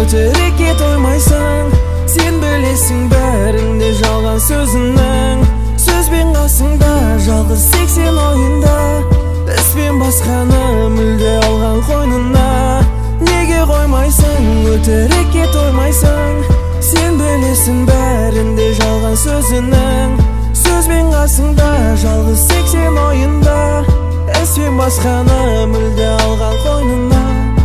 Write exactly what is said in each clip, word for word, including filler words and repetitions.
өтірікке тоймайсың. Сен білесің бәрінде жалған сөзіңнің. Сөзбен қасыңда жалғыз сексен ойында. Іспен басқаны мүлде алған қойнына. Неге қоймайсың, өтірікке тоймайсың. Сен білесің бәрінде жалған сөзіңнің. Сөзбен қасыңда жалғыз сексен ойында. Іспен басқаны мүлде алған қойнына.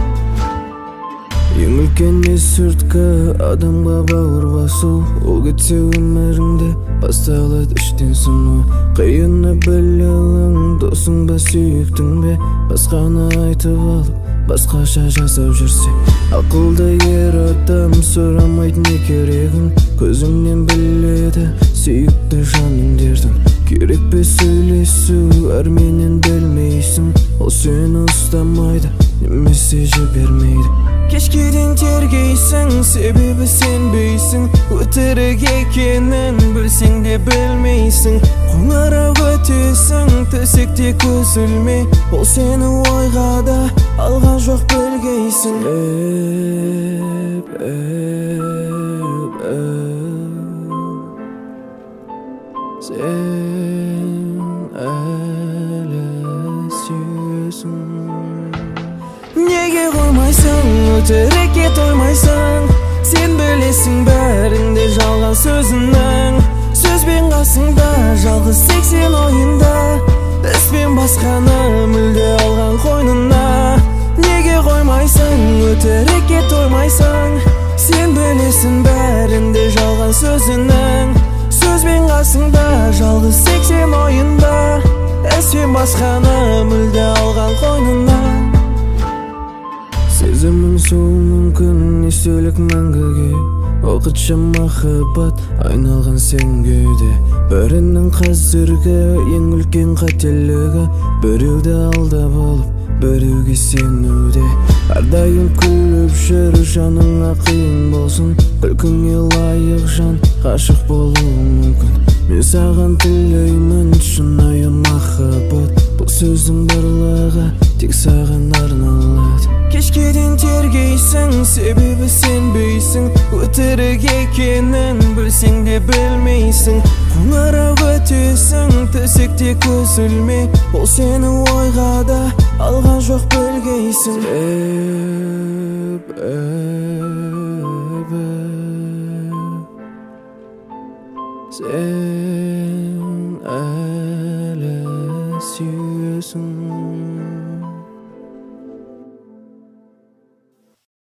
Ең үлкен есірткі адамға бауыр басу. Ол кетсе өміріңде басталады іштен сыну. Қиыны білуің, досың ба сүйіктің бе? Басқаны айтып алып, басқаша жасап жүрсе. Ақылды ер адам сұрамайды не керегін. Көзіңнен біледі сүйікті жаның дертің. Керек бе сөйлесу, әрменен білмейсің. Ол сені ұстамайды, немесе жібермейді. Кешкеден тергейсің, себебі сенбейсің. Өтірік екенін білсең де білмейсің. Қоңырау өтесің, төсекте көз ілмей. Ол сені ойға да алған жоқ білгейсің. Эп, эп, эп, сен әлі сүйесің. Неге қоймайсың, өтірікке тоймайсың. Сен білесің бәрінде жалған сөзіңнің. Сөзбен қасыңда жалғыз сексен ойында. Іспен басқаны мүлде алған қойнына. Неге қоймайсың, өтірікке тоймайсың. Сен білесің бәрінде жалған сөзіңнің. Сөзбен қасыңда жалғыз сексен ойында. Іспен басқаны мүлде алған қойнына. Сезімің соғу мүмкін естелік мәңгіге. Уақытша махаббат айналған сенге де. Бірінің қазіргі ең үлкен қателігі. Біреуді алдап алып, біреуге сенуде. Әрдайым күліп жүр, жаныңа қиын болсын. Күлкіңе лайық жан ғашық болуы мүмкін. Мен саған тілеймін шынайы махаббат. Бұл сөздің барлығы тек саған арналады. Кешкеден тергейсің, себебі сенбейсің. Өтірік екенін білсең де білмейсің. Қоңырау өтесің, төсекте көз ілмей. Ол сені ойға да алған жоқ білгейсің. Эп, эп, эп, сен